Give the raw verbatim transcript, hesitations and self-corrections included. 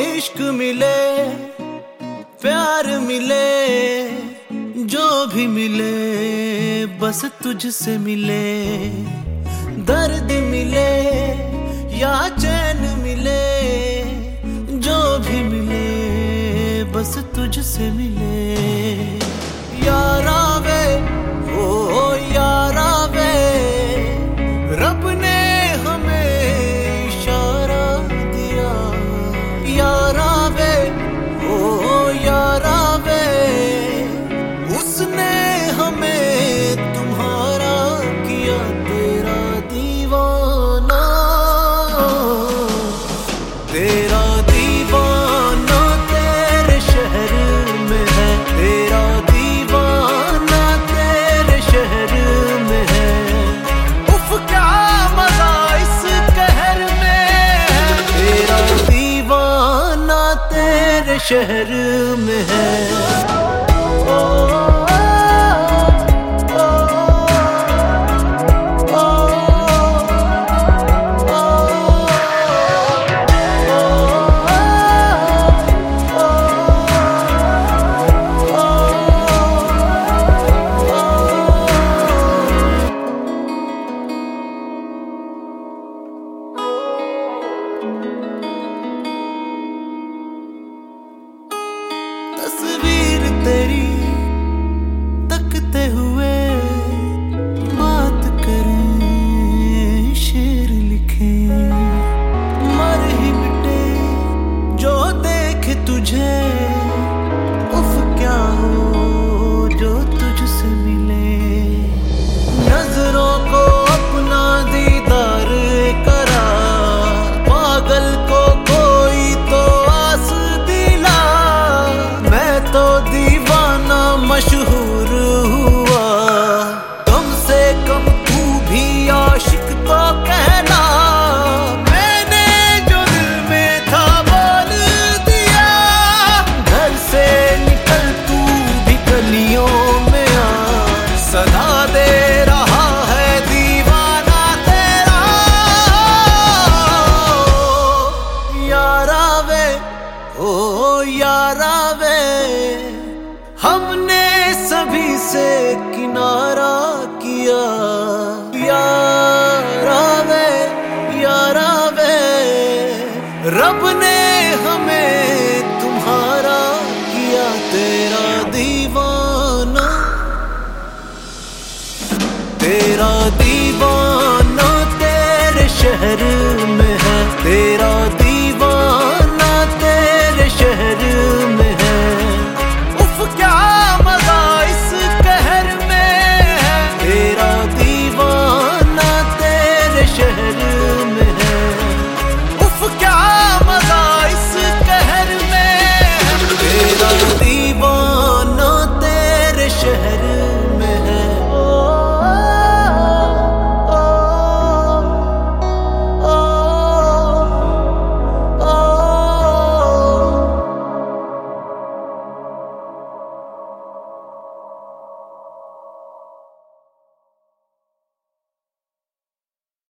इश्क मिले, प्यार मिले, जो भी मिले बस तुझसे मिले। दर्द मिले या चैन मिले, जो भी मिले बस तुझसे मिले। यारा वे ओ यारा वे, रब ने हमें इशारा दिया। यारा वे ओ यारा वे, उसने हमें तुम्हारा किया तेरा दीवाना। तेरा दीवाना तेरे शहर में है, तेरा दीवाना तेरे शहर में है। उफ क्या मजा इस कहर में है, तेरा दीवाना तेरे शहर में है। तस्वीर तेरी तकते हुए बात करें, शेर लिखे मर ही मिटे जो देख तुझे। उफ क्या हो जो तुझसे मिले, नजरों को अपना दीदार करा। पागल को कोई तो आस दिला, मैं तो दीवाना मशहूर हुआ। कम से कम तू भी आशिक तो कहना। मैंने जो दिल में था बोल दिया, घर से निकल तू भी गलियों में आ। सदा दे रहा है दीवाना तेरा। यारा वे ओ यारा वे, हमने सभी से किनारा किया। यारा वे यारा वे, रब ने हमें तुम्हारा किया तेरा दीवाना। तेरा दीवाना तेरे शहर में है, तेरा